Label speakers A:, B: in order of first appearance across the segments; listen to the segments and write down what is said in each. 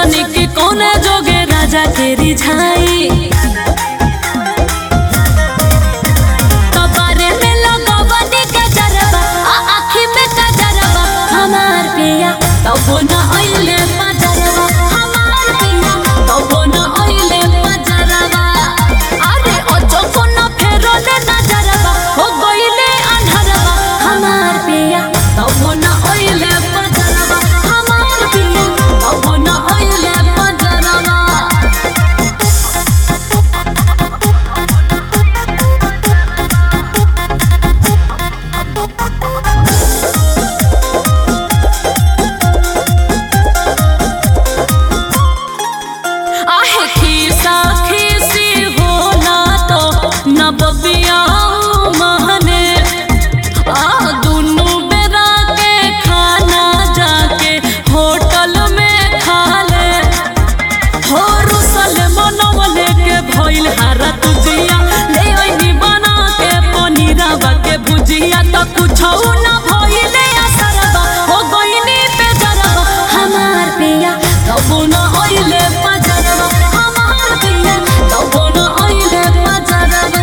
A: सोचनी की कौने जोगे राजा के रिझाई कबारे में लगवनी के जरबा आँखी में कजरबा हमार पिया तबो न आइले पजरबा हमार पिया तबो न आइले पजरबा अरे ओ चोको न फेरो ले नजरबा हो गइले अनहरबा हमार पिया तबो न आइले पजरबा हमार पिया तबो न आइले पजरबा आहे खीसा खीसी होला तो न बबिया महने दुनु बेरा के खाना जाके होटल में खा ले हो रुसल मनवले के भइल हारा तुजिया ले ओइनी बना के पनीरवा के भुजिया त कुछौ न भइले असरबा हो गइनी पे जरबा हमार पिया तबो न ओइले पजरबा हमार पिया तबो न ओइले पजरबा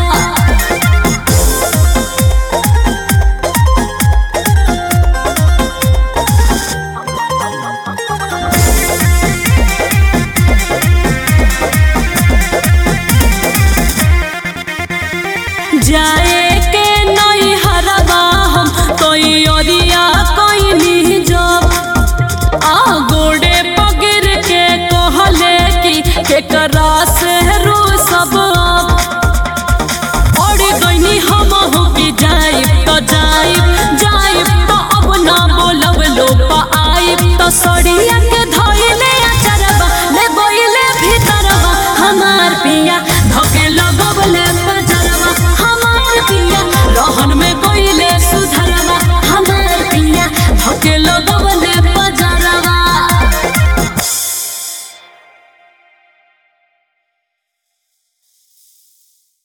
A: जाए के नई हरबा हम कोई ओरिया कोई नहीं जब आ गोड़े पगिर के कहले की के कर